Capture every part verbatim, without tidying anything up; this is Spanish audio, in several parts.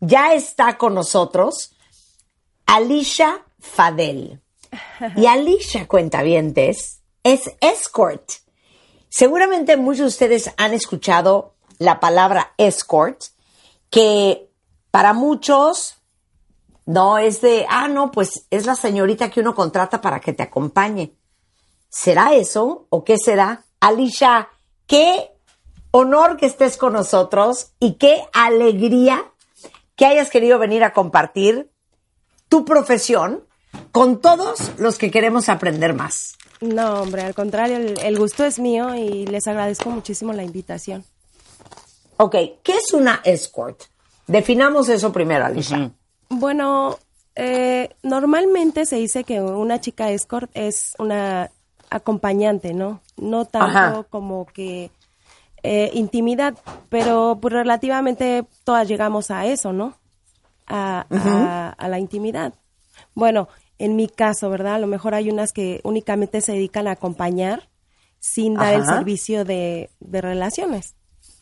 ya está con nosotros Alicia Fadel. Y Alicia, cuentavientes, es escort. Seguramente muchos de ustedes han escuchado la palabra escort, que para muchos no es de, ah, no, pues es la señorita que uno contrata para que te acompañe. ¿Será eso o qué será? Alicia, qué honor que estés con nosotros y qué alegría que hayas querido venir a compartir tu profesión con todos los que queremos aprender más. No, hombre, al contrario, el, el gusto es mío y les agradezco muchísimo la invitación. Ok, ¿qué es una escort? Definamos eso primero, Alicia. Uh-huh. Bueno, eh, normalmente se dice que una chica escort es una acompañante, ¿no? No tanto Ajá. como que eh, intimidad, pero pues relativamente todas llegamos a eso, ¿no? A, uh-huh. a, a la intimidad. Bueno, en mi caso, ¿verdad? A lo mejor hay unas que únicamente se dedican a acompañar sin dar Ajá. el servicio de, de relaciones.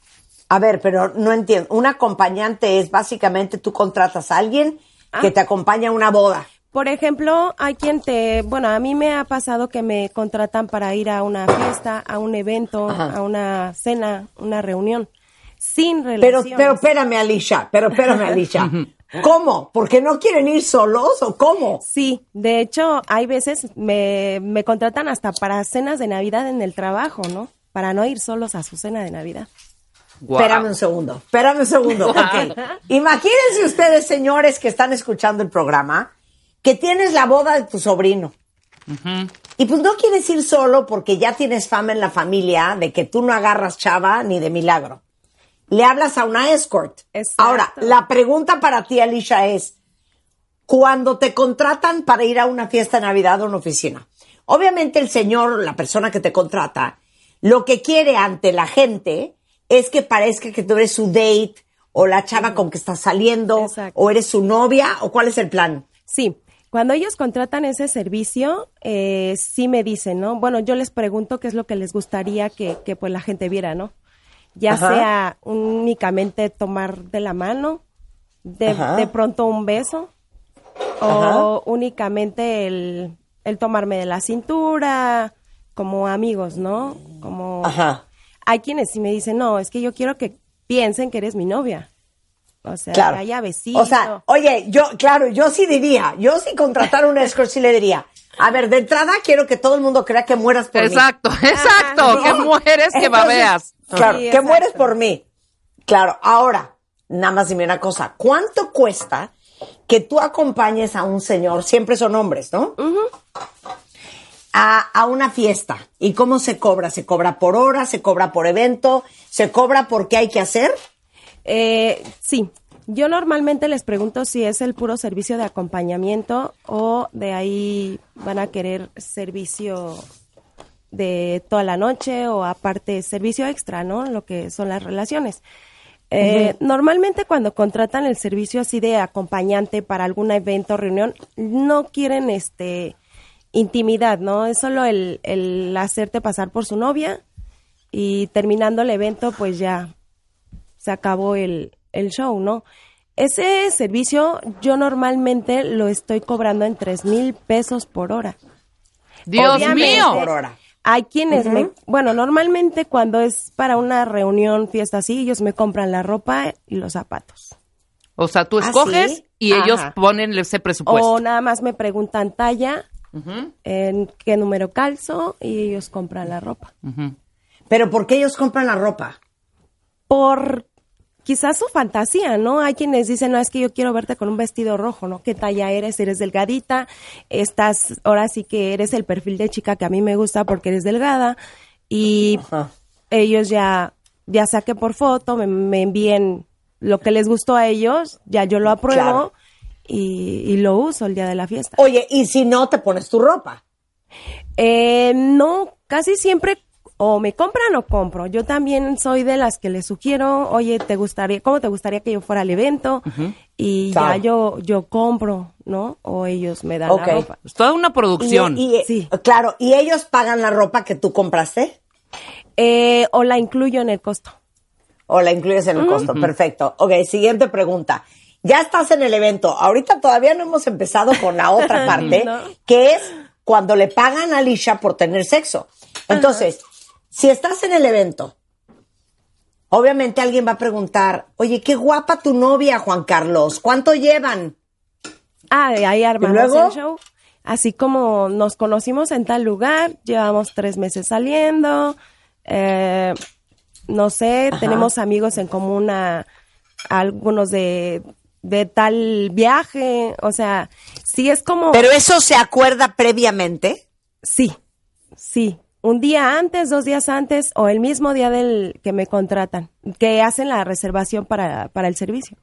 A ver, pero no entiendo. Un acompañante es básicamente tú contratas a alguien ah. que te acompaña a una boda. Por ejemplo, hay quien te... Bueno, a mí me ha pasado que me contratan para ir a una fiesta, a un evento, Ajá. a una cena, una reunión, sin relaciones. Pero, pero espérame, Alicia, pero espérame, Alicia. ¿Cómo? ¿Porque no quieren ir solos o cómo? Sí, de hecho, hay veces me, me contratan hasta para cenas de Navidad en el trabajo, ¿no? Para no ir solos a su cena de Navidad. Wow. Espérame un segundo, espérame un segundo. Okay. Imagínense ustedes, señores que están escuchando el programa, que tienes la boda de tu sobrino. Uh-huh. Y pues no quieres ir solo porque ya tienes fama en la familia de que tú no agarras chava ni de milagro. Le hablas a una escort. Exacto. Ahora, la pregunta para ti, Alicia, es, cuando te contratan para ir a una fiesta de Navidad o una oficina, obviamente el señor, la persona que te contrata, lo que quiere ante la gente es que parezca que tú eres su date o la chava uh-huh. con que estás saliendo Exacto. o eres su novia, o ¿cuál es el plan? Sí, cuando ellos contratan ese servicio, eh, sí me dicen, ¿no? Bueno, yo les pregunto qué es lo que les gustaría que, que pues la gente viera, ¿no? Ya Ajá. sea únicamente tomar de la mano, de, de pronto un beso, Ajá. o únicamente el, el tomarme de la cintura, como amigos, ¿no? Como Ajá. Hay quienes sí me dicen, no, es que yo quiero que piensen que eres mi novia. O sea, claro. que haya besito. O sea, oye, yo, claro, yo sí diría, yo si contratara un escort sí le diría, a ver, de entrada quiero que todo el mundo crea que mueras por exacto, mí. Exacto, exacto, ¿no? Que mueres, que Entonces, babeas. Claro, sí, que exacto. mueres por mí. Claro, ahora, nada más dime una cosa, ¿cuánto cuesta que tú acompañes a un señor, siempre son hombres, ¿no? Uh-huh. A, a una fiesta. ¿Y cómo se cobra? ¿Se cobra por hora? ¿Se cobra por evento? ¿Se cobra por qué hay que hacer? Eh, sí. Yo normalmente les pregunto si es el puro servicio de acompañamiento o de ahí van a querer servicio de toda la noche o aparte servicio extra, ¿no? Lo que son las relaciones. Eh, uh-huh. Normalmente cuando contratan el servicio así de acompañante para algún evento o reunión, no quieren este intimidad, ¿no? Es solo el, el hacerte pasar por su novia y terminando el evento pues ya se acabó el, el show, ¿no? Ese servicio yo normalmente lo estoy cobrando en tres mil pesos por hora. ¡Dios Obviamente, mío! Por hora. Hay quienes uh-huh. me... Bueno, normalmente cuando es para una reunión, fiesta así, ellos me compran la ropa y los zapatos. O sea, tú escoges ¿Ah, sí? y Ajá. ellos ponen ese presupuesto. O nada más me preguntan talla, uh-huh. en qué número calzo y ellos compran la ropa. Uh-huh. ¿Pero por qué ellos compran la ropa? Por quizás su fantasía, ¿no? Hay quienes dicen, no, es que yo quiero verte con un vestido rojo, ¿no? ¿Qué talla eres? ¿Eres delgadita? Estás, ahora sí que eres el perfil de chica que a mí me gusta porque eres delgada. Y Ajá. ellos ya, ya saqué por foto, me, me envíen lo que les gustó a ellos, ya yo lo apruebo claro. y, y lo uso el día de la fiesta. Oye, ¿y si no te pones tu ropa? Eh, no, casi siempre o me compran o compro. Yo también soy de las que les sugiero, oye, ¿te gustaría, cómo te gustaría que yo fuera al evento? Uh-huh. Y claro. ya yo yo compro, ¿no? O ellos me dan okay. la ropa. Es toda una producción. Y, y, sí. Claro, ¿y ellos pagan la ropa que tú compraste? Eh, o la incluyo en el costo. O la incluyes en el uh-huh. costo, perfecto. Ok, siguiente pregunta. ya estás en el evento. Ahorita todavía no hemos empezado con la otra parte, ¿no? que es cuando le pagan a Alicia por tener sexo. Entonces, ajá, si estás en el evento, obviamente alguien va a preguntar, oye, qué guapa tu novia, Juan Carlos, ¿cuánto llevan? Ah, ahí armamos luego? el show. Así como nos conocimos en tal lugar, llevamos tres meses saliendo, eh, no sé, ajá, tenemos amigos en común, a, a algunos de, de tal viaje, o sea, sí es como... ¿Pero eso se acuerda previamente? Sí, sí. Un día antes, dos días antes o el mismo día del que me contratan, que hacen la reservación para, para el servicio.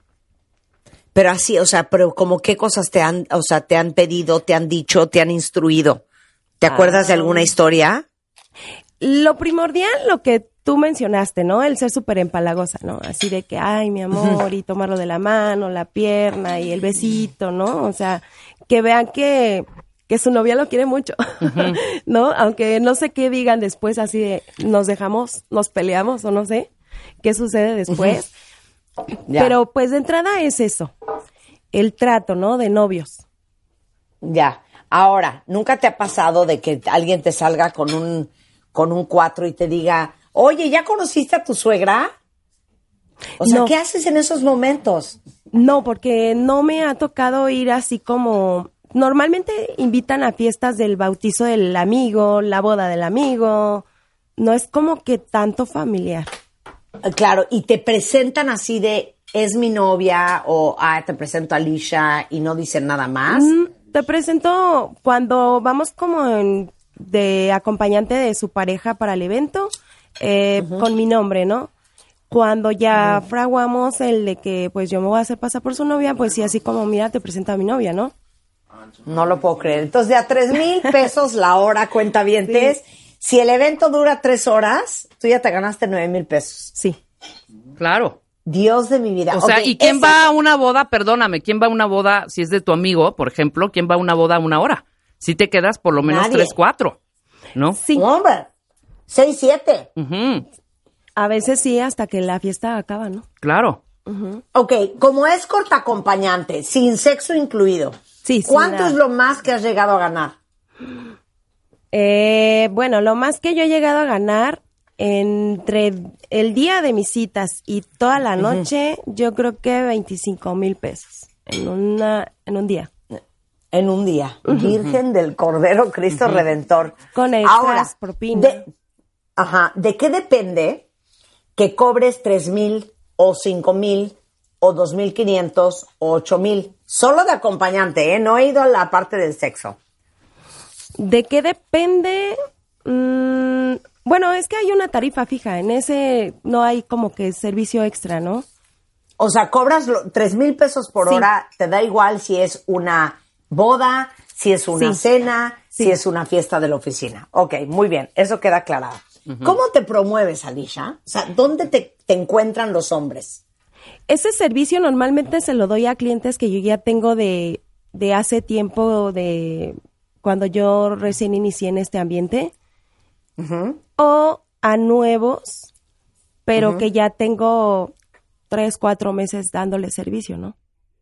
Pero así, o sea, pero como qué cosas te han, o sea, te han pedido, te han dicho, te han instruido. ¿Te acuerdas ah, de alguna historia? Lo primordial, lo que tú mencionaste, ¿no? El ser súper empalagosa, ¿no? Así de que, ay, mi amor, y tomarlo de la mano, la pierna y el besito, ¿no? O sea, que vean que... que su novia lo quiere mucho, uh-huh, ¿no? Aunque no sé qué digan después, así de nos dejamos, nos peleamos o no sé qué sucede después. Uh-huh. Yeah. Pero pues de entrada es eso, el trato, ¿no? De novios. Ya. Ahora, ¿nunca te ha pasado de que alguien te salga con un con un cuatro y te diga, oye, ¿ya conociste a tu suegra? O sea, no. ¿Qué haces en esos momentos? No, porque no me ha tocado ir así como... Normalmente invitan a fiestas del bautizo del amigo, la boda del amigo. No es como que tanto familiar. Claro, y te presentan así de, es mi novia, o ah, te presento a Alicia y no dicen nada más. Mm, te presento cuando vamos como en, de acompañante de su pareja para el evento, eh, uh-huh, con mi nombre, ¿no? Cuando ya uh-huh, fraguamos el de que pues yo me voy a hacer pasar por su novia, pues sí, así como, mira, te presento a mi novia, ¿no? No lo puedo creer. Entonces, de a tres mil pesos la hora, cuentavientes. Sí. Si el evento dura tres horas, tú ya te ganaste nueve mil pesos. Sí. Claro. Dios de mi vida. O sea, okay, ¿y quién esa... va a una boda? Perdóname, ¿quién va a una boda, si es de tu amigo, por ejemplo, quién va a una boda a una hora? Si te quedas por lo menos Nadie. tres, cuatro, ¿no? Sí. Hombre, seis, siete. Uh-huh. A veces sí, hasta que la fiesta acaba, ¿no? Claro. Uh-huh. Ok, como escort acompañante, sin sexo incluido, sí, ¿cuánto sí, es lo más que has llegado a ganar? Eh, bueno, lo más que yo he llegado a ganar entre el día de mis citas y toda la noche, uh-huh, yo creo que veinticinco mil pesos en una en un día. En un día. Uh-huh. Virgen del Cordero Cristo, uh-huh, Redentor. Con extras, propina. De, ajá, ¿de qué depende que cobres tres mil o cinco mil o dos mil quinientos o ocho mil? Solo de acompañante, ¿eh? No he ido a la parte del sexo. ¿De qué depende? Mm, bueno, es que hay una tarifa fija. En ese no hay como que servicio extra, ¿no? O sea, cobras tres mil pesos por sí. hora. Te da igual si es una boda, si es una sí. cena, sí. si es una fiesta de la oficina. Ok, muy bien. Eso queda aclarado. Uh-huh. ¿Cómo te promueves, Alicia? O sea, ¿dónde te, te encuentran los hombres? Ese servicio normalmente se lo doy a clientes que yo ya tengo de, de hace tiempo, de cuando yo recién inicié en este ambiente, uh-huh, o a nuevos, pero uh-huh, que ya tengo tres, cuatro meses dándole servicio, ¿no?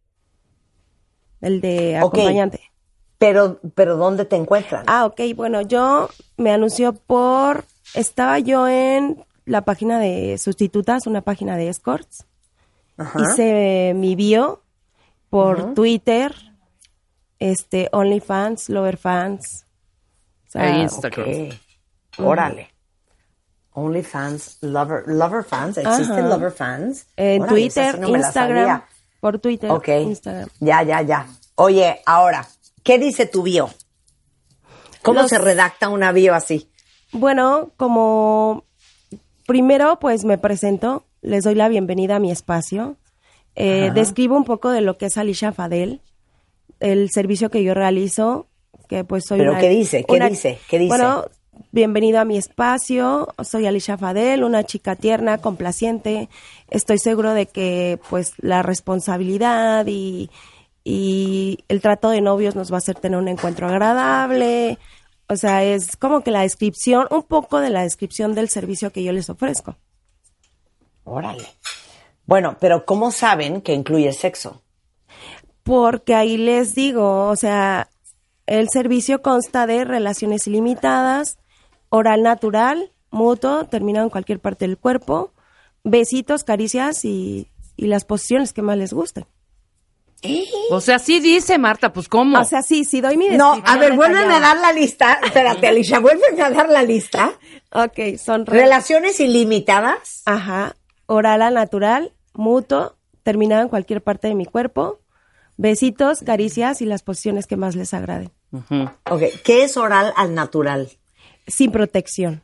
El de acompañante. Okay. Pero, pero ¿dónde te encuentran? Ah, ok, bueno, yo me anunció por, estaba yo en la página de sustitutas, una página de escorts. Uh-huh. Hice mi bio por uh-huh. Twitter, este, OnlyFans, LoverFans, o sea, e Instagram. Okay. Uh-huh. Órale. OnlyFans, Lover, LoverFans, ¿existen uh-huh. LoverFans? En Órale, Twitter, no Instagram, por Twitter, okay. Instagram. Ya, ya, ya. Oye, ahora, ¿qué dice tu bio? ¿Cómo Los... se redacta una bio así? Bueno, como primero, pues me presento. Les doy la bienvenida a mi espacio. Eh, describo un poco de lo que es Alicia Fadel, el servicio que yo realizo, que pues soy ¿Pero una... qué dice? ¿Qué una, dice? ¿Qué dice? Bueno, bienvenido a mi espacio. Soy Alicia Fadel, una chica tierna, complaciente. Estoy seguro de que pues la responsabilidad y, y el trato de novios nos va a hacer tener un encuentro agradable. O sea, es como que la descripción, un poco de la descripción del servicio que yo les ofrezco. Órale. Bueno, pero ¿cómo saben que incluye sexo? Porque ahí les digo, o sea, el servicio consta de relaciones ilimitadas, oral natural, mutuo, terminado en cualquier parte del cuerpo, besitos, caricias y, y las posiciones que más les gusten. O sea, sí dice, Marta, pues ¿cómo? O sea, sí, sí doy mi No, descripción a ver, vuélveme a detallada. dar la lista. Espérate, Alicia, vuélveme a dar la lista. Ok, son re- Relaciones ilimitadas. Ajá, oral al natural, mutuo, terminado en cualquier parte de mi cuerpo, besitos, caricias y las posiciones que más les agraden. Ujú. Ok, ¿qué es oral al natural? Sin protección.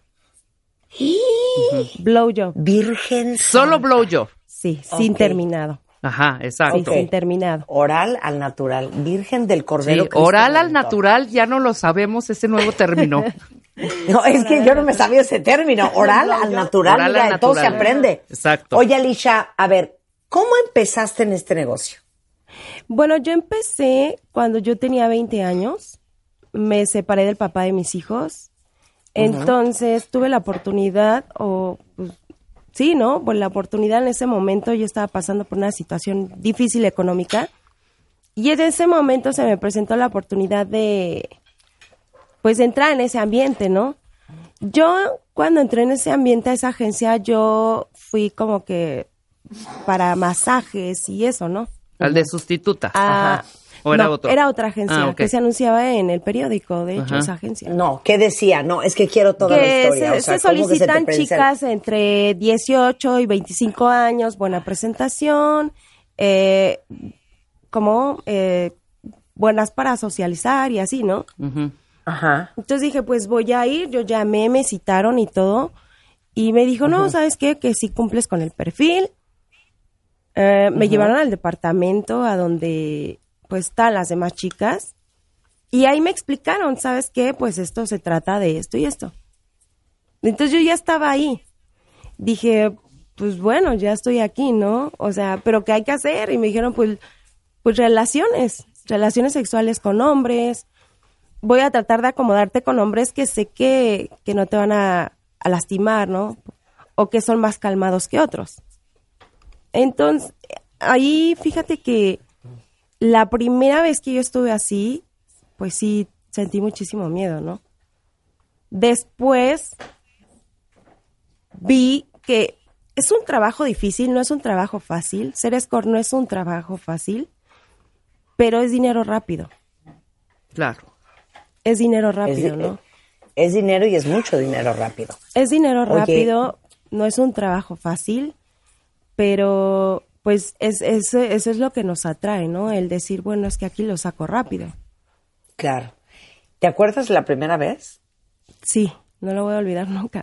Blow job. Virgen. Solo blowjob. Sí, sin Ok. terminado. Ajá, exacto. Sí, sin terminado. Oral al natural. Virgen del Sí, Cordero. Cristo oral al Redentor. natural, ya no lo sabemos, ese nuevo término. No, es que yo no me sabía ese término. Oral al natural. Oral Mira, al de todo se natural. aprende. Exacto. Oye, Alicia, a ver, ¿cómo empezaste en este negocio? Bueno, yo empecé cuando yo tenía veinte años. Me separé del papá de mis hijos. Entonces tuve la oportunidad, o pues, sí, ¿no? Pues la oportunidad en ese momento yo estaba pasando por una situación difícil económica. Y en ese momento se me presentó la oportunidad de, pues, entrar en ese ambiente, ¿no? Yo, cuando entré en ese ambiente, a esa agencia, yo fui como que para masajes y eso, ¿no? Al de sustituta. Ah, Ajá. ¿O era no, otro? era otra agencia Ah, ok. que se anunciaba en el periódico, de hecho, Ajá. esa agencia. No, ¿qué decía? No, es que quiero toda la Que historia. se, o sea, se ¿cómo que se te solicitan presenta? chicas entre dieciocho y veinticinco años, buena presentación, eh, como eh, buenas para socializar y así, ¿no? Ujú. Ajá. Entonces dije, pues voy a ir, yo llamé, me citaron y todo, y me dijo, no, ¿sabes qué? Que sí cumples con el perfil. Eh, me llevaron al departamento a donde pues están las demás chicas, y ahí me explicaron, ¿sabes qué? Pues esto se trata de esto y esto. Entonces yo ya estaba ahí. Dije, pues bueno, ya estoy aquí, ¿no? O sea, ¿pero qué hay que hacer? Y me dijeron, pues, pues relaciones, relaciones sexuales con hombres. Voy a tratar de acomodarte con hombres que sé que, que no te van a, a lastimar, ¿no? O que son más calmados que otros. Entonces, ahí fíjate que la primera vez que yo estuve así, pues sí, sentí muchísimo miedo, ¿no? Después vi que es un trabajo difícil, no es un trabajo fácil. Ser escort no es un trabajo fácil, pero es dinero rápido. Claro. Es dinero Es, rápido, di- ¿no? es dinero y es mucho dinero rápido. Es dinero Oye. rápido, no es un trabajo fácil, pero pues es, es- eso es lo que nos atrae, ¿no? El decir, bueno, es que aquí lo saco rápido. Claro. ¿Te acuerdas la primera vez? Sí, no lo voy a olvidar nunca.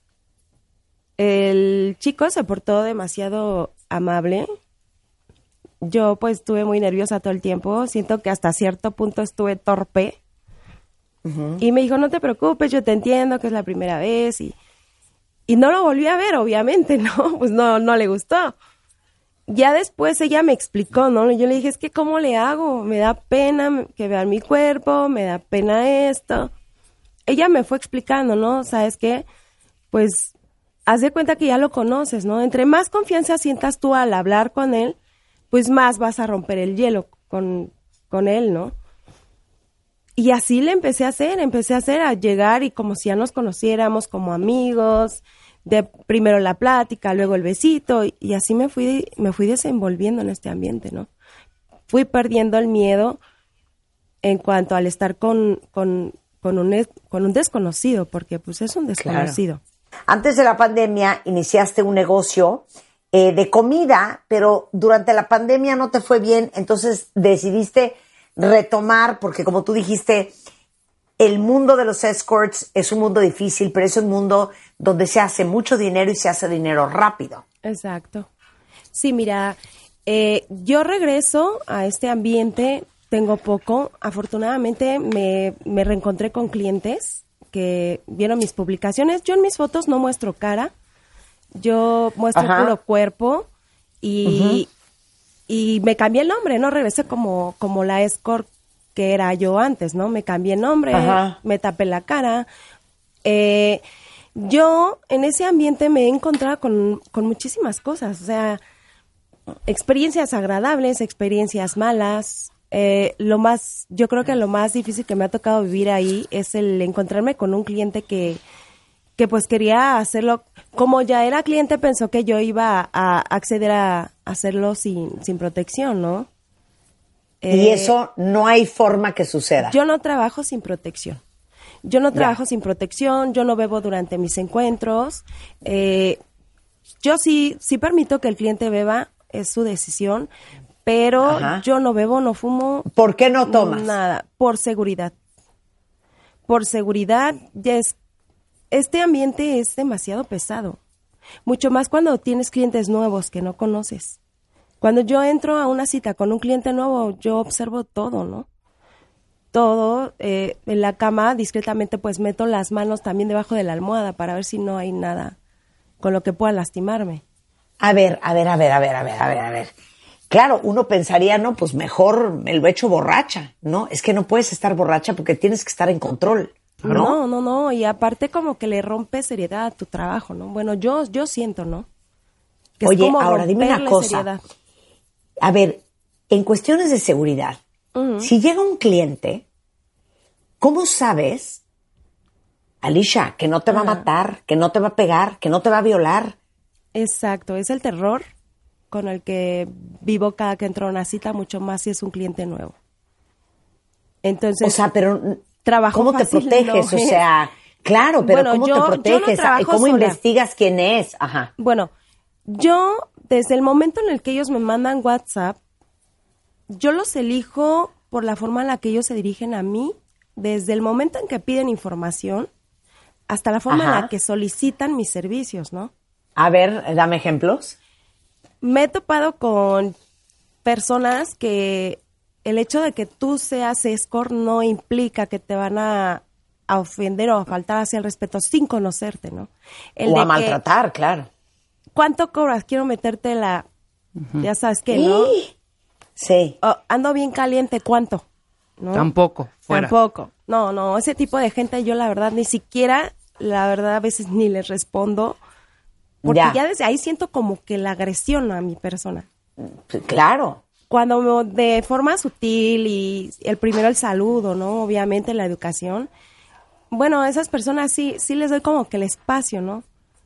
El chico se portó demasiado amable. Yo pues estuve muy nerviosa todo el tiempo. Siento que hasta cierto punto estuve torpe. Y me dijo, no te preocupes, yo te entiendo que es la primera vez. Y, y no lo volví a ver, obviamente, ¿no? Pues no, no le gustó. Ya después ella me explicó, ¿no? Yo le dije, es que ¿cómo le hago? Me da pena que vean mi cuerpo, me da pena esto. Ella me fue explicando, ¿no? ¿Sabes qué? Pues haz de cuenta que ya lo conoces, ¿no? Entre más confianza sientas tú al hablar con él, pues más vas a romper el hielo con, con él, ¿no? Y así le empecé a hacer, empecé a hacer, a llegar y como si ya nos conociéramos como amigos, de primero la plática, luego el besito, y, y así me fui, me fui desenvolviendo en este ambiente, ¿no? Fui perdiendo el miedo en cuanto al estar con, con, con, un, es- con un desconocido, porque pues es un desconocido. Antes de la pandemia iniciaste un negocio eh, de comida, pero durante la pandemia no te fue bien, entonces decidiste retomar, porque como tú dijiste, el mundo de los escorts es un mundo difícil, pero es un mundo donde se hace mucho dinero y se hace dinero rápido. Exacto. Sí, mira, eh, yo regreso a este ambiente, tengo poco. Afortunadamente me, me reencontré con clientes que vieron mis publicaciones. Yo en mis fotos no muestro cara, yo muestro Ajá. puro cuerpo y, y me cambié el nombre, ¿no? Regresé como, como la escort que era yo antes, ¿no? Me cambié el nombre, Ajá. me tapé la cara. Eh, yo en ese ambiente me he encontrado con, con muchísimas cosas, o sea, experiencias agradables, experiencias malas. Eh, lo más, yo creo que lo más difícil que me ha tocado vivir ahí es el encontrarme con un cliente que, que pues quería hacerlo, como ya era cliente, pensó que yo iba a, a acceder a hacerlo sin, sin protección, ¿no? Eh, y eso no hay forma que suceda. Yo no trabajo sin protección. Yo no trabajo Ya. sin protección, yo no bebo durante mis encuentros. Eh, yo sí, sí permito que el cliente beba, es su decisión, pero Ajá. yo no bebo, no fumo. ¿Por qué no tomas? Nada, por seguridad. Por seguridad, ya es, este ambiente es demasiado pesado. Mucho más cuando tienes clientes nuevos que no conoces. Cuando yo entro a una cita con un cliente nuevo, yo observo todo, ¿no? Todo, eh, en la cama, discretamente, pues meto las manos también debajo de la almohada para ver si no hay nada con lo que pueda lastimarme. A ver, a ver, a ver, a ver, a ver, a ver, a ver. Claro, uno pensaría, no, pues mejor me lo echo borracha, ¿no? Es que no puedes estar borracha porque tienes que estar en control, ¿no? No, no, no, y aparte como que le rompe seriedad a tu trabajo, ¿no? Bueno, yo, yo siento, ¿no? Que es Oye, como ahora dime una romperle cosa. seriedad. A ver, en cuestiones de seguridad, Ujú. si llega un cliente, ¿cómo sabes, Alicia, que no te va a Ajá. matar, que no te va a pegar, que no te va a violar? Exacto, es el terror con el que vivo cada que entro a una cita, mucho más si es un cliente nuevo. Entonces, O sea, pero trabajo ¿cómo te fácil proteges? no O es. sea, claro, pero Bueno, ¿cómo yo- te yo no proteges? trabajo ¿Cómo sola. investigas quién es? Ajá. Bueno, yo, desde el momento en el que ellos me mandan WhatsApp, yo los elijo por la forma en la que ellos se dirigen a mí, desde el momento en que piden información hasta la forma en Ajá. la que solicitan mis servicios, ¿no? A ver, dame ejemplos. Me he topado con personas que el hecho de que tú seas escort no implica que te van a, a ofender o a faltar hacia el respeto sin conocerte, ¿no? El O de a que, maltratar, claro. ¿cuánto cobras? Quiero meterte la... Ya sabes qué, ¿no? Sí. Oh, ando bien caliente, ¿cuánto? ¿No? Tampoco, fuera. Tampoco. No, no, ese tipo de gente yo la verdad ni siquiera, la verdad a veces ni les respondo, porque Ya. ya, desde ahí siento como que la agresión a mi persona. Claro. Cuando me- de forma sutil y el primero el saludo, ¿no? Obviamente la educación. Bueno, a esas personas sí, sí les doy como que el espacio, ¿no?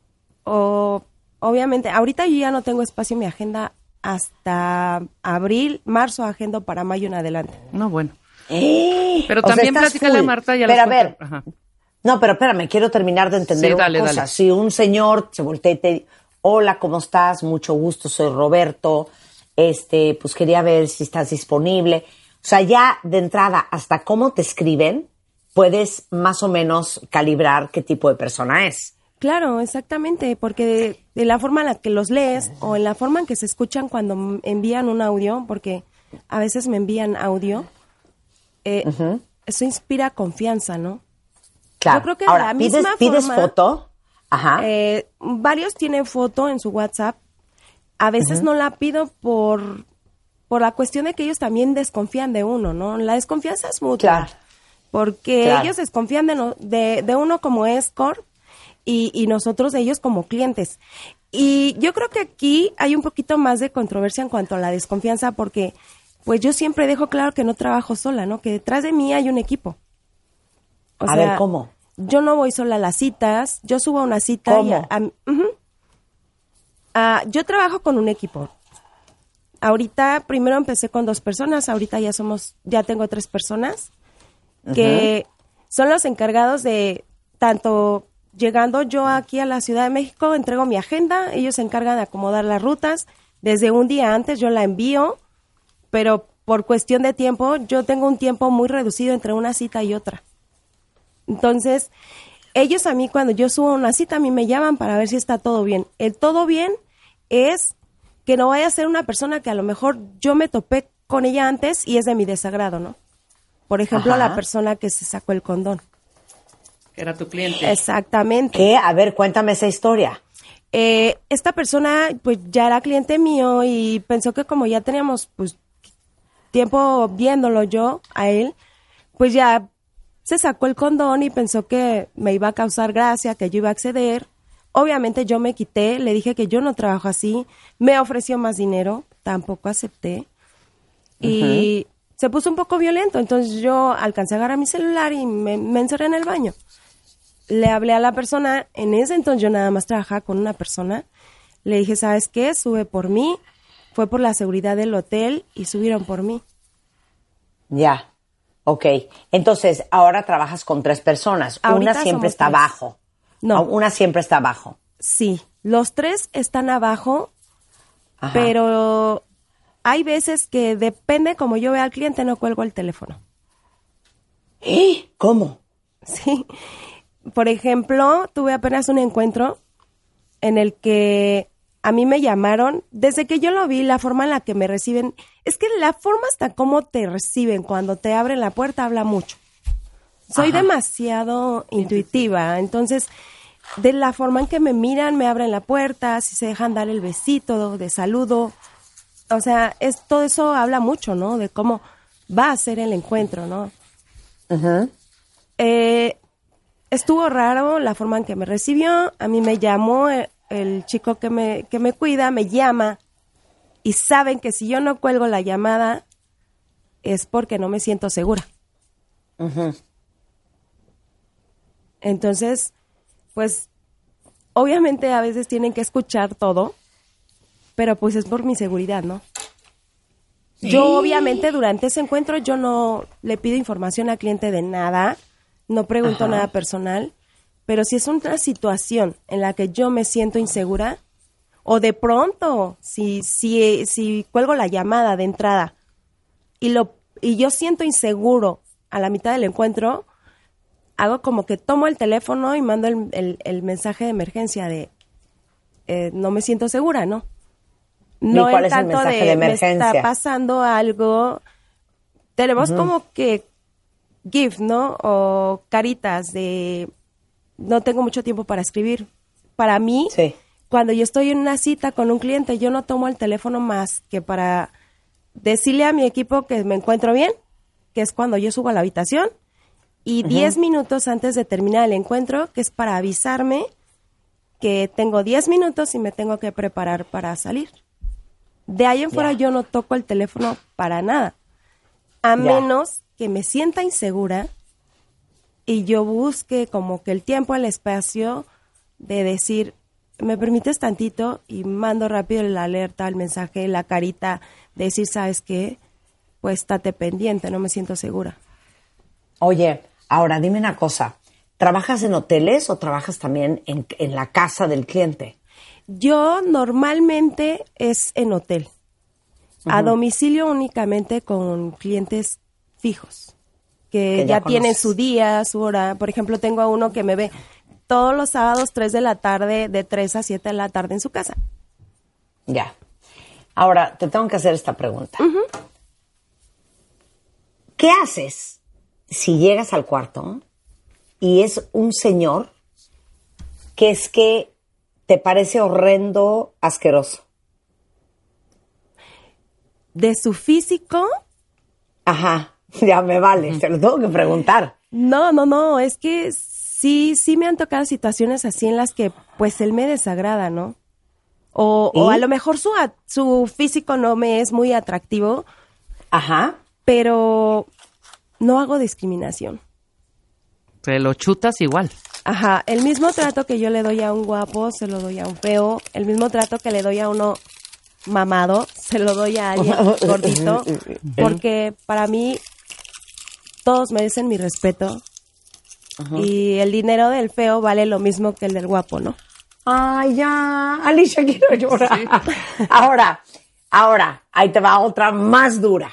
O, obviamente, ahorita yo ya no tengo espacio en mi agenda hasta abril, marzo, agendo para mayo en adelante. No, bueno. Eh, Pero o sea, también estás platícale a full. Marta y a Pero los a ver, cuatro. Ajá. no, pero espérame, quiero terminar de entender Sí, una dale, cosa. dale. Si un señor se voltea y te dice, hola, ¿cómo estás? Mucho gusto, soy Roberto. Este, pues quería ver si estás disponible. O sea, ya de entrada, hasta cómo te escriben, puedes más o menos calibrar qué tipo de persona es. Claro, exactamente, porque de, de la forma en la que los lees o en la forma en que se escuchan cuando m- envían un audio, porque a veces me envían audio, eh, eso inspira confianza, ¿no? Claro. Yo creo que de Ahora, la pides, misma pides forma, foto. Ajá. Eh, varios tienen foto en su WhatsApp. A veces no la pido por, por la cuestión de que ellos también desconfían de uno, ¿no? La desconfianza es mutua. Claro. Porque Claro. ellos desconfían de, no- de, de uno como escort y, y nosotros de ellos como clientes. Y yo creo que aquí hay un poquito más de controversia en cuanto a la desconfianza porque pues yo siempre dejo claro que no trabajo sola, ¿no? Que detrás de mí hay un equipo. O A ver, ¿cómo? Yo no voy sola a las citas, yo subo a una cita ¿Cómo? y a- a- ujú. Ah, yo trabajo con un equipo. Ahorita, primero empecé con dos personas, ahorita ya somos, ya tengo tres personas que son los encargados de tanto llegando yo aquí a la Ciudad de México, entrego mi agenda, ellos se encargan de acomodar las rutas, desde un día antes yo la envío, pero por cuestión de tiempo, yo tengo un tiempo muy reducido entre una cita y otra. Entonces, ellos a mí cuando yo subo una cita, a mí me llaman para ver si está todo bien. El todo bien es que no vaya a ser una persona que a lo mejor yo me topé con ella antes y es de mi desagrado, ¿no? Por ejemplo, Ajá. la persona que se sacó el condón. Que era tu cliente. Exactamente. ¿Qué? A ver, cuéntame esa historia. Eh, esta persona pues ya era cliente mío y pensó que como ya teníamos pues tiempo viéndolo yo a él, pues ya se sacó el condón y pensó que me iba a causar gracia, que yo iba a acceder, Obviamente yo me quité, le dije que yo no trabajo así, me ofreció más dinero, tampoco acepté. Y uh-huh. se puso un poco violento, entonces yo alcancé a agarrar mi celular y me, me encerré en el baño. Le hablé a la persona, en ese entonces yo nada más trabajaba con una persona. Le dije, ¿sabes qué? Sube por mí. Fue por la seguridad del hotel y subieron por mí. Ya, ok. Entonces, ahora trabajas con tres personas. Ahorita una siempre está tres. abajo. No. Una siempre está abajo. Sí, los tres están abajo, Ajá. pero hay veces que depende como yo vea al cliente, no cuelgo el teléfono. ¿Eh? ¿Cómo? Sí. Por ejemplo, tuve apenas un encuentro en el que a mí me llamaron, desde que yo lo vi, la forma en la que me reciben, es que la forma hasta cómo te reciben cuando te abren la puerta habla mucho. Soy Ajá. demasiado intuitiva, entonces de la forma en que me miran, me abren la puerta, si se dejan dar el besito de saludo, o sea, es, todo eso habla mucho, ¿no? De cómo va a ser el encuentro, ¿no? Ajá. Uh-huh. Eh, estuvo raro la forma en que me recibió, a mí me llamó el, el chico que me, que me cuida, me llama y saben que si yo no cuelgo la llamada es porque no me siento segura. Uh-huh. Entonces, pues, obviamente a veces tienen que escuchar todo, pero pues es por mi seguridad, ¿no? ¿Sí? Yo obviamente durante ese encuentro yo no le pido información al cliente de nada, no pregunto Ajá. nada personal, pero si es una situación en la que yo me siento insegura, o de pronto, si, si, si cuelgo la llamada de entrada y, lo, y yo siento inseguro a la mitad del encuentro, hago como que tomo el teléfono y mando el, el, el mensaje de emergencia de eh, no me siento segura, ¿no? No ¿Cuál el es el tanto mensaje de, de emergencia? Me está pasando algo. Tenemos uh-huh. como que GIF, ¿no? O caritas de no tengo mucho tiempo para escribir. Para mí, sí. cuando yo estoy en una cita con un cliente, yo no tomo el teléfono más que para decirle a mi equipo que me encuentro bien, que es cuando yo subo a la habitación, y diez uh-huh. minutos antes de terminar el encuentro, que es para avisarme que tengo diez minutos y me tengo que preparar para salir. De ahí en fuera yeah. yo no toco el teléfono para nada, a yeah. menos que me sienta insegura y yo busque como que el tiempo, el espacio de decir, ¿me permites tantito? Y mando rápido la alerta, el mensaje, la carita, de decir, ¿sabes qué? Pues estate pendiente, no me siento segura. Oye, ahora dime una cosa, ¿trabajas en hoteles o trabajas también en, en la casa del cliente? Yo normalmente es en hotel, uh-huh. a domicilio únicamente con clientes fijos, que, que ya, ya tienen su día, su hora. Por ejemplo, tengo a uno que me ve todos los sábados tres de la tarde, de tres a siete de la tarde en su casa. Ya. Ahora, te tengo que hacer esta pregunta. Uh-huh. ¿Qué haces si llegas al cuarto y es un señor que es que te parece horrendo, asqueroso? ¿De su físico? Ajá, ya me vale, te lo tengo que preguntar. No, no, no, es que sí, sí me han tocado situaciones así en las que pues él me desagrada, ¿no? O, o a lo mejor su, su físico no me es muy atractivo. Ajá. Pero no hago discriminación. Te lo chutas igual. Ajá, el mismo trato que yo le doy a un guapo, se lo doy a un feo. El mismo trato que le doy a uno mamado, se lo doy a alguien gordito. Porque para mí todos merecen mi respeto. Ajá. Y el dinero del feo vale lo mismo que el del guapo, ¿no? Ay, ya, Alicia, quiero llorar. Sí. Ahora, ahora, ahí te va otra más dura.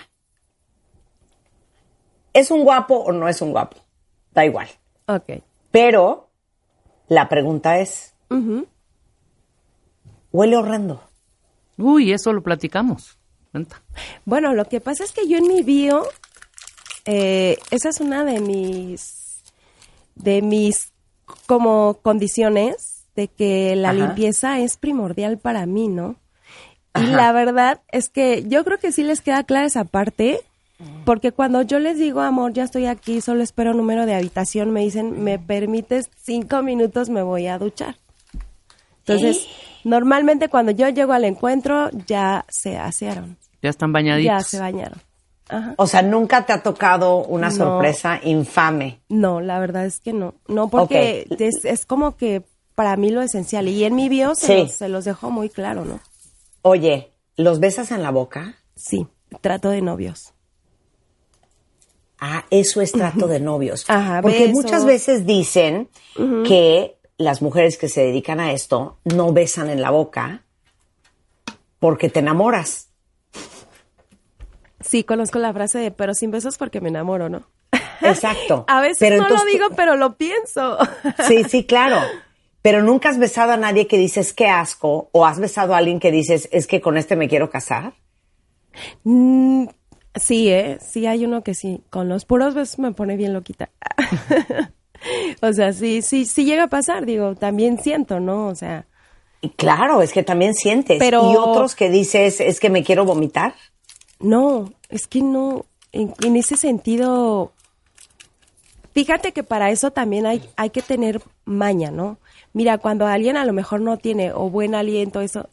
¿Es un guapo o no es un guapo? Da igual. Ok. Pero la pregunta es, uh-huh. ¿huele horrendo? Uy, eso lo platicamos. Cuenta. Bueno, lo que pasa es que yo en mi bio, eh, esa es una de mis, de mis como condiciones, de que la Ajá. limpieza es primordial para mí, ¿no? Ajá. Y la verdad es que yo creo que sí les queda clara esa parte, porque cuando yo les digo, amor, ya estoy aquí, solo espero número de habitación, me dicen, ¿me permites cinco minutos? Me voy a duchar. Entonces, ¿Eh? normalmente cuando yo llego al encuentro, ya se asearon. Ya están bañaditos. Ya se bañaron. Ajá. O sea, ¿nunca te ha tocado una No. sorpresa infame? No, la verdad es que no. No, porque Ok. es, es como que para mí lo esencial. Y en mi bio se, Sí. los, se los dejo muy claro, ¿no? Oye, ¿los besas en la boca? Sí, trato de novios. Ah, eso es trato de novios. Ajá, Porque besos. muchas veces dicen que las mujeres que se dedican a esto no besan en la boca porque te enamoras. Sí, conozco la frase de, pero sin besos porque me enamoro, ¿no? Exacto. A veces Pero no entonces lo tú- digo, pero lo pienso. Sí, sí, claro. Pero nunca has besado a nadie que dices qué asco, o has besado a alguien que dices es que con este me quiero casar. Mm, sí, ¿eh? Sí, hay uno que sí. Con los puros besos me pone bien loquita. O sea, sí, sí, sí llega a pasar, digo, también siento, ¿no? O sea, Y claro, es que también sientes. Pero- Y otros que dices es que me quiero vomitar. no, es que no, en, en ese sentido, fíjate que para eso también hay, hay que tener maña, ¿no? Mira, cuando alguien a lo mejor no tiene o buen aliento, eso,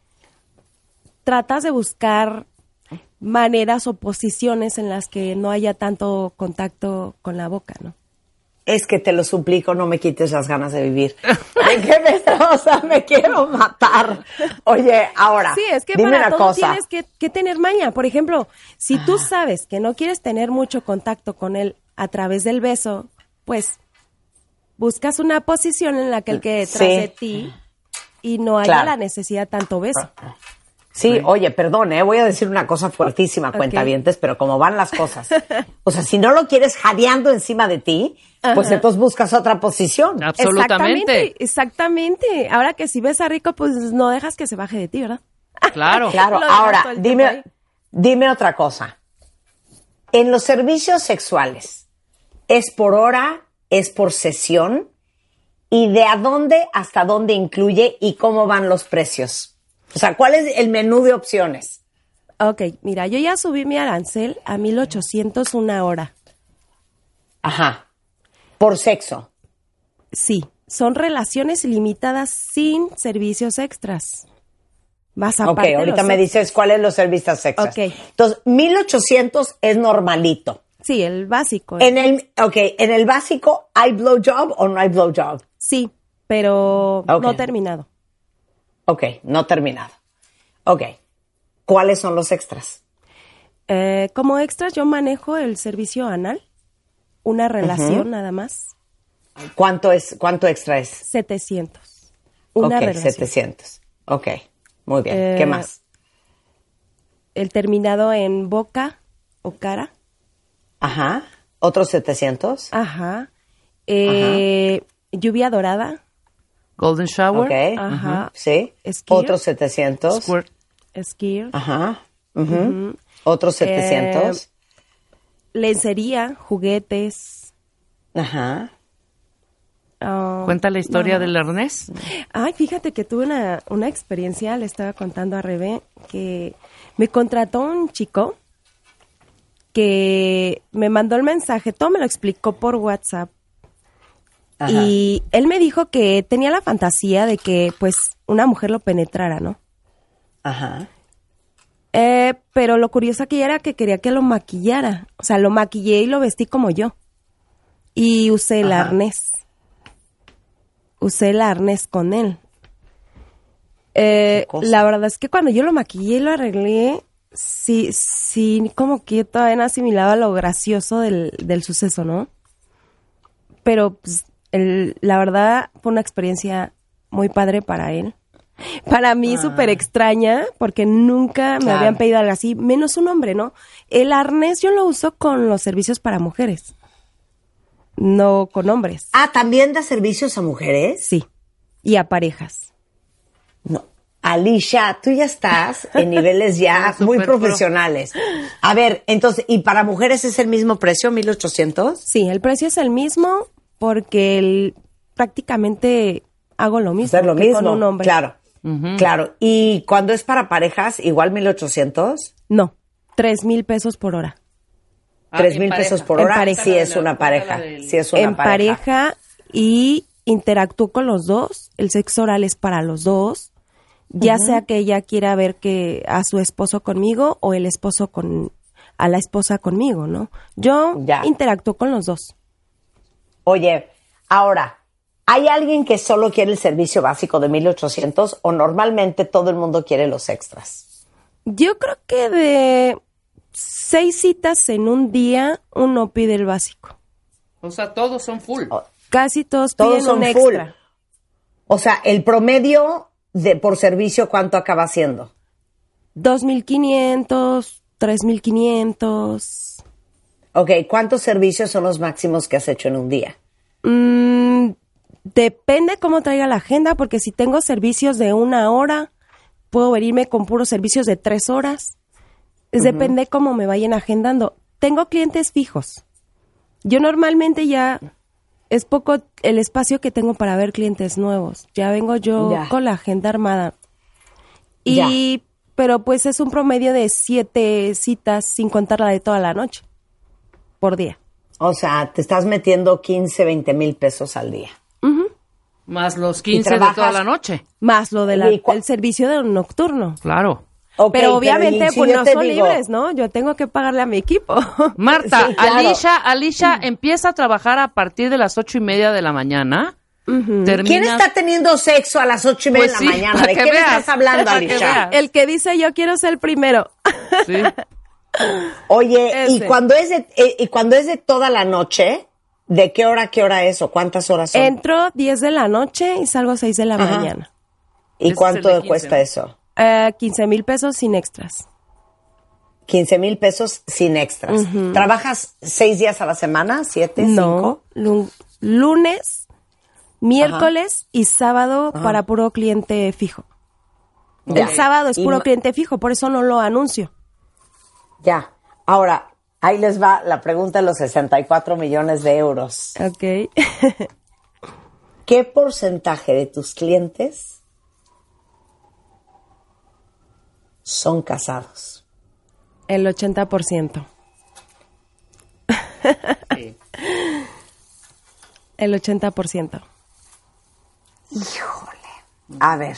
tratas de buscar maneras o posiciones en las que no haya tanto contacto con la boca, ¿no? Es que te lo suplico, no me quites las ganas de vivir. ¿De qué me estás? O sea, me quiero matar. Oye, ahora, Sí, es que dime para una todo cosa. tienes que, que tener maña. Por ejemplo, si tú sabes que no quieres tener mucho contacto con él a través del beso, pues buscas una posición en la que él quede detrás Sí. de ti y no haya Claro. la necesidad de tanto beso. Sí, oye, perdón, ¿eh? Voy a decir una cosa fuertísima, Ok. cuentavientes, pero como van las cosas. O sea, si no lo quieres jadeando encima de ti, pues Ajá. entonces buscas otra posición. Absolutamente. Exactamente, exactamente. Ahora que si besa rico, pues no dejas que se baje de ti, ¿verdad? Claro. Claro, Lo dejas ahora, todo el tiempo dime, ahí. dime otra cosa. En los servicios sexuales, ¿es por hora? ¿Es por sesión? ¿Y de a dónde hasta dónde incluye y cómo van los precios? O sea, ¿cuál es el menú de opciones? Ok, mira, yo ya subí mi arancel a mil ochocientos una hora. Ajá. Por sexo. Sí, son relaciones ilimitadas sin servicios extras. Más Ok, aparte de ahorita los me ex- dices cuáles los servicios extras. Ok. Entonces, mil ochocientos es normalito. Sí, el básico. En el, ok, en el básico, ¿hay blowjob o no hay blowjob? Sí, pero Ok. no terminado. Ok, no terminado. Ok. ¿Cuáles son los extras? Eh, como extras yo manejo el servicio anal, una relación nada más, ¿Cuánto es, cuánto extra es? setecientos. Una ok, relación. setecientos. Ok, muy bien. Eh, ¿Qué más? El terminado en boca o cara. Ajá. ¿Otros setecientos? Ajá. Eh, lluvia dorada. Golden shower. Ok. Ajá. Sí. Esquí. Otros setecientos. Squirt. Skier. Ajá. Ujú. Otros setecientos. Lencería, juguetes. Ajá. ah, Cuenta la historia no. del arnés. Ay, fíjate que tuve una, una experiencia, le estaba contando a Rebe, que me contrató un chico que me mandó el mensaje, todo me lo explicó por WhatsApp. Ajá. Y él me dijo que tenía la fantasía de que, pues, una mujer lo penetrara, ¿no? Ajá. Eh, pero lo curioso aquí era que quería que lo maquillara. O sea, lo maquillé y lo vestí como yo. Y usé el Ajá. arnés. Usé el arnés con él. Eh, Qué cosa. la verdad es que cuando yo lo maquillé y lo arreglé, sí, sí, como que yo todavía no asimilaba lo gracioso del, del suceso, ¿no? Pero, pues, el- la verdad, fue una experiencia muy padre para él. Para mí, súper extraña, porque nunca me Ah. Claro. habían pedido algo así, menos un hombre, ¿no? El arnés yo lo uso con los servicios para mujeres, no con hombres. Ah, ¿también da servicios a mujeres? Sí, y a parejas. No. Alicia, tú ya estás en niveles ya Súper muy pro. profesionales. A ver, entonces, ¿y para mujeres es el mismo precio, mil ochocientos? Sí, el precio es el mismo porque el- prácticamente hago lo mismo, Es lo que mismo. con un hombre. Claro, claro. ¿Y cuando es para parejas, igual mil ochocientos? No, tres mil pesos por hora. Ah, ¿Tres en mil pareja. pesos por En hora? pareja. Sí es una Cuéntala pareja. del- Sí es una En pareja. pareja y interactúo con los dos, el sexo oral es para los dos, ya uh-huh. sea que ella quiera ver que a su esposo conmigo o el esposo con a la esposa conmigo, ¿no? Yo ya. interactúo con los dos. Oye, ahora, ¿hay alguien que solo quiere el servicio básico de mil ochocientos o normalmente todo el mundo quiere los extras? Yo creo que de seis citas en un día, uno pide el básico. O sea, todos son full. Casi todos, todos piden son un full. extra. O sea, el promedio de por servicio, ¿cuánto acaba siendo? dos mil quinientos, tres mil quinientos. Ok, ¿cuántos servicios son los máximos que has hecho en un día? Mm, depende cómo traiga la agenda, porque si tengo servicios de una hora, puedo venirme con puros servicios de tres horas. Es uh-huh. Depende cómo me vayan agendando. Tengo clientes fijos. Yo normalmente ya es poco el espacio que tengo para ver clientes nuevos. Ya vengo yo ya. con la agenda armada. Y, ya. pero pues es un promedio de siete citas sin contar la de toda la noche por día. O sea, te estás metiendo quince, veinte mil pesos al día. Uh-huh. Más los quince de toda la noche. Más lo del cu- servicio de nocturno. Claro. Okay, pero obviamente pero si pues no son digo... libres, ¿no? Yo tengo que pagarle a mi equipo. Marta, sí, claro. Alicia, Alicia empieza a trabajar a partir de las ocho y media de la mañana. Uh-huh. Termina... ¿Quién está teniendo sexo a las ocho y media pues de la sí, mañana? ¿De qué veas, me estás hablando, Alicia? El que dice yo quiero ser el primero. Sí. Oye, y cuando es de, eh, y cuando es de toda la noche, ¿de qué hora a qué hora es o cuántas horas son? Entro diez de la noche y salgo seis de la Ajá. mañana. ¿Y Ese cuánto quince, cuesta ¿no? eso? Uh, quince mil pesos sin extras. quince mil pesos sin extras. Uh-huh. ¿Trabajas seis días a la semana? ¿Siete? No, ¿Cinco? L- lunes, miércoles Ajá. y sábado Ajá. para puro cliente fijo. Ya. El sábado es puro y... cliente fijo, por eso no lo anuncio. Ya. Ahora, ahí les va la pregunta de los sesenta y cuatro millones de euros. Ok. ¿Qué porcentaje de tus clientes son casados? El ochenta por ciento. Sí. El ochenta por ciento. Híjole. A ver.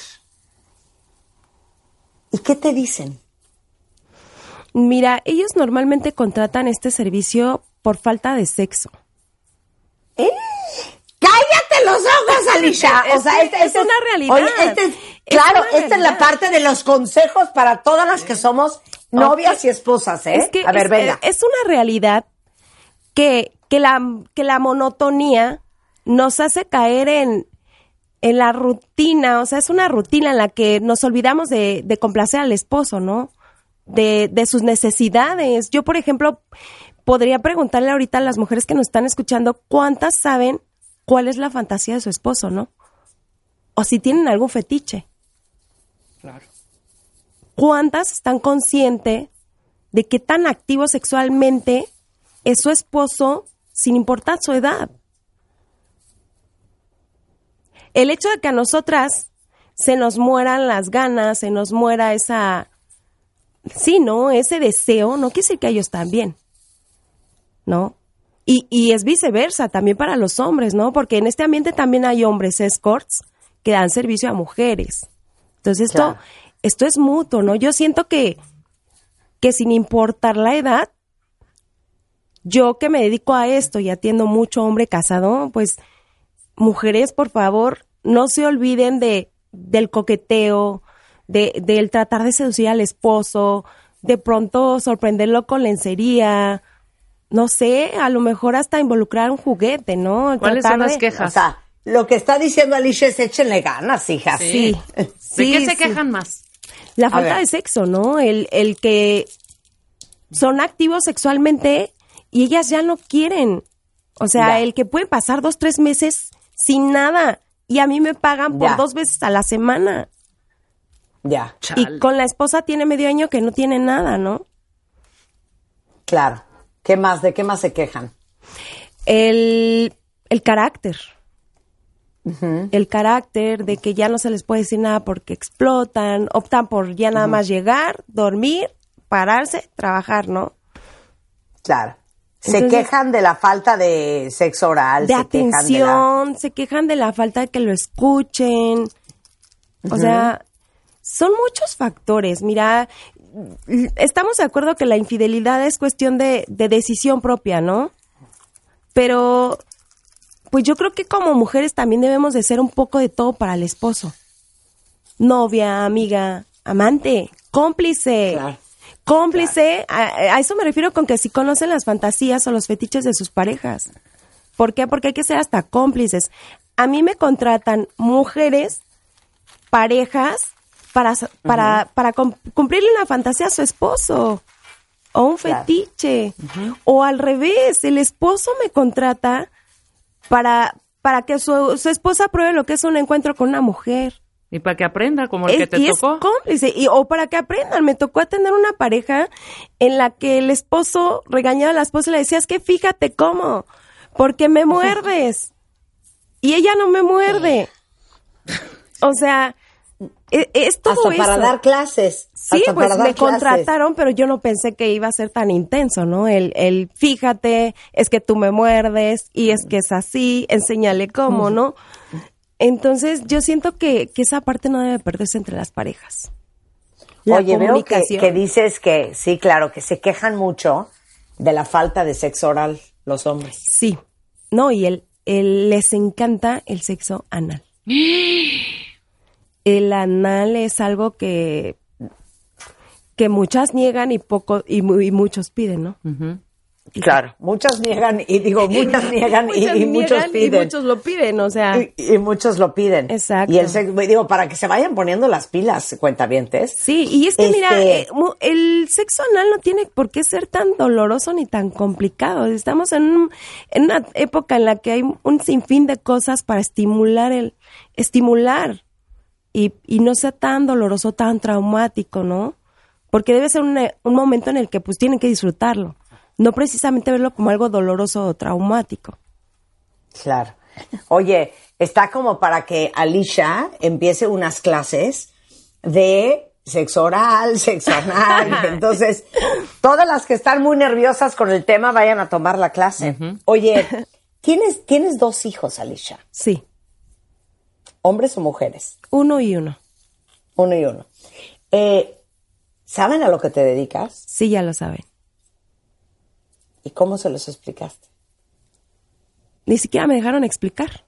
¿Y qué te dicen? Mira, ellos normalmente contratan este servicio por falta de sexo. ¿Eh? ¡Cállate los ojos, Alicia! O sea, es, es, es una realidad. Oye, este es, claro, esta es la parte de los consejos para todas las que somos novias okay. y esposas, ¿eh? Es que A ver, es, venga. Es una realidad que, que, la, que la monotonía nos hace caer en, en la rutina. O sea, es una rutina en la que nos olvidamos de, de complacer al esposo, ¿no? De, de sus necesidades. Yo, por ejemplo, podría preguntarle ahorita a las mujeres que nos están escuchando cuántas saben cuál es la fantasía de su esposo, ¿no? O si tienen algún fetiche. Claro. ¿Cuántas están conscientes de qué tan activo sexualmente es su esposo sin importar su edad? El hecho de que a nosotras se nos mueran las ganas, se nos muera esa... Sí, ¿no? Ese deseo, no quiere decir que ellos también, ¿no? Y, y es viceversa, también para los hombres, ¿no? Porque en este ambiente también hay hombres escorts que dan servicio a mujeres. Entonces esto, claro. esto es mutuo, ¿no? Yo siento que, que sin importar la edad, yo que me dedico a esto y atiendo mucho hombre casado, pues, mujeres, por favor, no se olviden de, del coqueteo, de del tratar de seducir al esposo, de pronto sorprenderlo con lencería, no sé, a lo mejor hasta involucrar un juguete, ¿no? ¿Cuáles tratar son las de, quejas? O sea, lo que está diciendo Alicia es échenle ganas, hija. Sí. ¿De sí, qué se sí. quejan más? La falta de sexo, ¿no? El, el que son activos sexualmente y ellas ya no quieren. O sea, ya. el que pueden pasar dos, tres meses sin nada y a mí me pagan por ya. dos veces a la semana. Ya. Y con la esposa tiene medio año que no tiene nada, ¿no? Claro. ¿Qué más? ¿De qué más se quejan? El, el carácter. Uh-huh. El carácter de que ya no se les puede decir nada porque explotan, optan por ya nada uh-huh. más llegar, dormir, pararse, trabajar, ¿no? Claro. Se Entonces, quejan de la falta de sexo oral. De se atención, quejan de la... se quejan de la falta de que lo escuchen. Uh-huh. O sea, son muchos factores. Mira, estamos de acuerdo que la infidelidad es cuestión de, de decisión propia, ¿no? Pero, pues yo creo que como mujeres también debemos de ser un poco de todo para el esposo. Novia, amiga, amante, cómplice. Claro. Cómplice, claro. a, a eso me refiero con que si conocen las fantasías o los fetiches de sus parejas. ¿Por qué? Porque hay que ser hasta cómplices. A mí me contratan mujeres, parejas, para, para, uh-huh. para cumplirle una fantasía a su esposo. O un fetiche. Claro. Uh-huh. O al revés, el esposo me contrata para, para que su, su esposa pruebe lo que es un encuentro con una mujer. Y para que aprenda, como el es, que te y tocó. Es cómplice, y, o para que aprendan. Me tocó atender una pareja en la que el esposo regañaba a la esposa y le decía, es que fíjate cómo, porque me muerdes. Y ella no me muerde. O sea, es, es todo Hasta eso. para dar clases. Sí, Hasta pues para dar me clases. contrataron, pero yo no pensé que iba a ser tan intenso, ¿no? El, el fíjate, es que tú me muerdes, y es que es así, enséñale cómo, ¿no? Entonces, yo siento que, que esa parte no debe perderse entre las parejas. La Oye, veo que, que dices que, sí, claro, que se quejan mucho de la falta de sexo oral los hombres. Sí. No, y el, el, les encanta el sexo anal. El anal es algo que, que muchas niegan y, poco, y, y muchos piden, ¿no? Uh-huh. Claro, muchas niegan y digo, muchas niegan y, muchas y muchos niegan piden. Y muchos lo piden, o sea. Y, y muchos lo piden. Exacto. Y el sexo, digo, para que se vayan poniendo las pilas, cuentavientes. Sí, y es que este... mira, eh, el sexo anal no tiene por qué ser tan doloroso ni tan complicado. Estamos en, un, en una época en la que hay un sinfín de cosas para estimular el, estimular y, y no sea tan doloroso, tan traumático, ¿no? Porque debe ser un, un momento en el que pues tienen que disfrutarlo. No precisamente verlo como algo doloroso o traumático. Claro. Oye, está como para que Alicia empiece unas clases de sexo oral, sexo anal. Entonces, todas las que están muy nerviosas con el tema vayan a tomar la clase. Uh-huh. Oye, ¿tienes, ¿tienes dos hijos, Alicia? Sí. ¿Hombres o mujeres? Uno y uno. Uno y uno. Eh, ¿Saben a lo que te dedicas? Sí, ya lo saben. ¿Y cómo se los explicaste? Ni siquiera me dejaron explicar.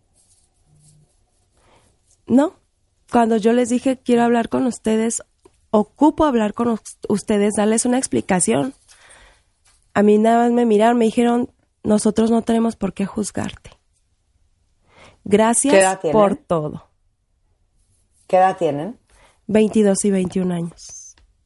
No. Cuando yo les dije, quiero hablar con ustedes, ocupo hablar con ustedes, darles una explicación. A mí nada más me miraron, me dijeron, nosotros no tenemos por qué juzgarte. Gracias por todo. ¿Qué edad tienen? veintidós y veintiún años.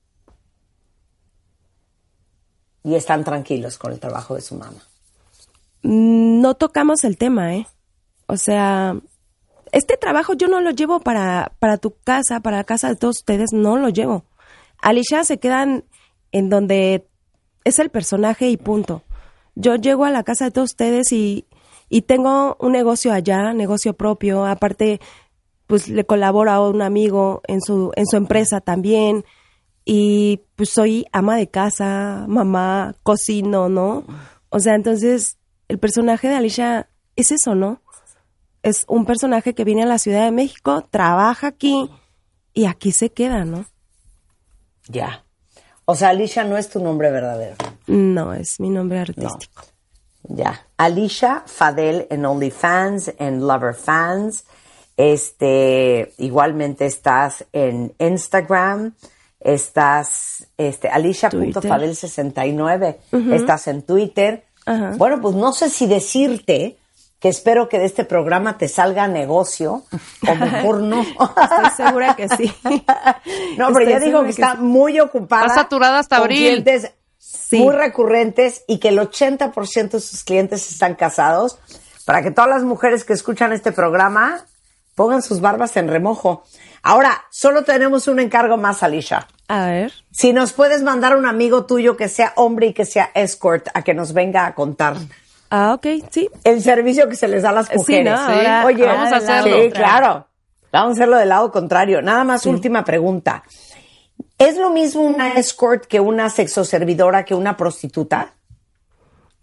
Y están tranquilos con el trabajo de su mamá. No tocamos el tema, ¿eh? O sea, este trabajo yo no lo llevo para, para tu casa, para la casa de todos ustedes, no lo llevo. Alicia se quedan en donde es el personaje y punto. Yo llego a la casa de todos ustedes y, y tengo un negocio allá, negocio propio. Aparte, pues le colaboro a un amigo en su, en su empresa también. Y pues soy ama de casa, mamá, cocino, ¿no? O sea, entonces el personaje de Alicia es eso, ¿no? Es un personaje que viene a la Ciudad de México, trabaja aquí y aquí se queda, ¿no? Ya. O sea, Alicia no es tu nombre verdadero. No, es mi nombre artístico. No. Ya. Alicia Fadel en OnlyFans, en LoverFans. Este, igualmente estás en Instagram. Estás, este, Alicia punto Fadel sesenta y nueve, uh-huh. Estás en Twitter. Uh-huh. Bueno, pues no sé si decirte que espero que de este programa te salga negocio, o mejor no. Estoy segura que sí. No, pero ya digo que, que está sí. muy ocupada. Está saturada hasta abril. Clientes sí. muy recurrentes y que el ochenta por ciento de sus clientes están casados. Para que todas las mujeres que escuchan este programa pongan sus barbas en remojo. Ahora, solo tenemos un encargo más, Alicia. A ver. Si nos puedes mandar un amigo tuyo que sea hombre y que sea escort a que nos venga a contar. Ah, ok, sí. El servicio que se les da a las mujeres. Sí, ¿no? Ahora, Oye, vamos a hacerlo. Sí, claro. Vamos a hacerlo del lado contrario. Nada más, sí. Última pregunta. ¿Es lo mismo una escort que una sexoservidora que una prostituta?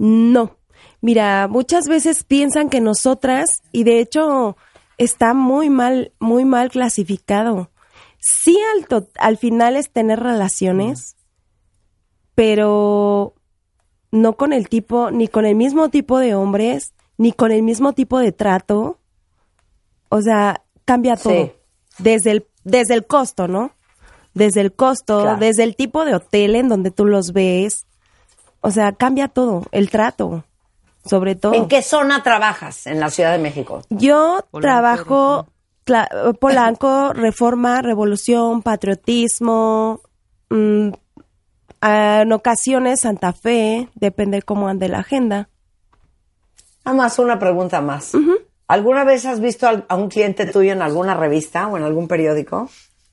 No. Mira, muchas veces piensan que nosotras, y de hecho está muy mal, muy mal clasificado. Sí, al, to- al final es tener relaciones, pero no con el tipo, ni con el mismo tipo de hombres, ni con el mismo tipo de trato. O sea, cambia todo. Sí. Desde el, desde el costo, ¿no? Desde el costo, Claro. desde el tipo de hotel en donde tú los ves. O sea, cambia todo, el trato, sobre todo. ¿En qué zona trabajas en la Ciudad de México? Yo Polanco, trabajo cla- Polanco, Reforma, Revolución, Patriotismo, mm, ah, en ocasiones Santa Fe, depende cómo ande la agenda. Nada más una pregunta más. ¿Alguna vez has visto al- a un cliente tuyo en alguna revista o en algún periódico?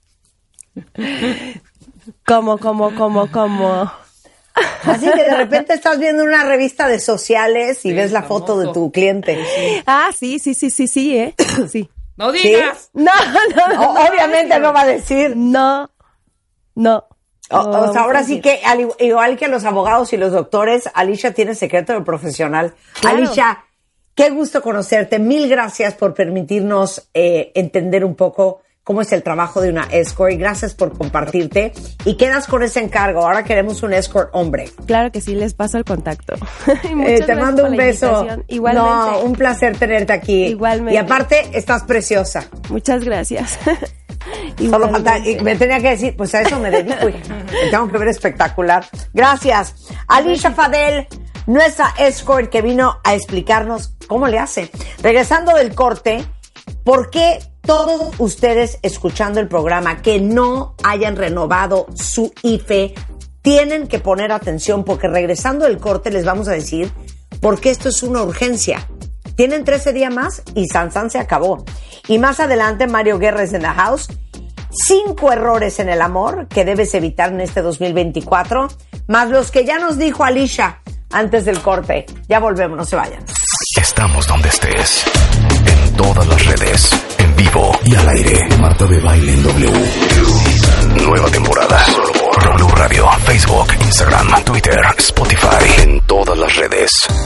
Como, como, como, como. Así que de repente estás viendo una revista de sociales y Sí, ves la famoso. foto de tu cliente. Ah, sí, sí, sí, sí, sí, ¿eh? Sí. ¡No digas! No, no, no. O- obviamente no va a decir. No, no. O, o No, sea, vamos ahora a sí decir. que, al igu- igual que los abogados y los doctores, Alicia tiene secreto de profesional. Claro. Alicia, qué gusto conocerte. Mil gracias por permitirnos eh, entender un poco cómo es el trabajo de una escort. Y gracias por compartirte. Y quedas con ese encargo. Ahora queremos un escort hombre. Claro que sí, les paso el contacto. Y Eh, muchas te gracias mando por un la beso. invitación. Igualmente. No, un placer tenerte aquí. Igualmente. Y aparte, estás preciosa. Muchas gracias. Solo falta, Igualmente. y me tenía que decir, pues a eso me dedico y me tengo que ver espectacular. Gracias. Alicia Fadel, nuestra escort que vino a explicarnos cómo le hace. Regresando del corte, ¿por qué todos ustedes escuchando el programa que no hayan renovado su I F E tienen que poner atención? Porque regresando del corte les vamos a decir por qué esto es una urgencia. Tienen trece días más y San San se acabó. Y más adelante, Mario Guerra es en the house. Cinco errores en el amor que debes evitar en este dos mil veinticuatro, más los que ya nos dijo Alicia antes del corte. Ya volvemos, no se vayan. Estamos donde estés. En todas las redes. En vivo y al aire. Marta de Baile en W. Nueva temporada. Solo por W Radio, Facebook, Instagram, Twitter, Spotify. En todas las redes.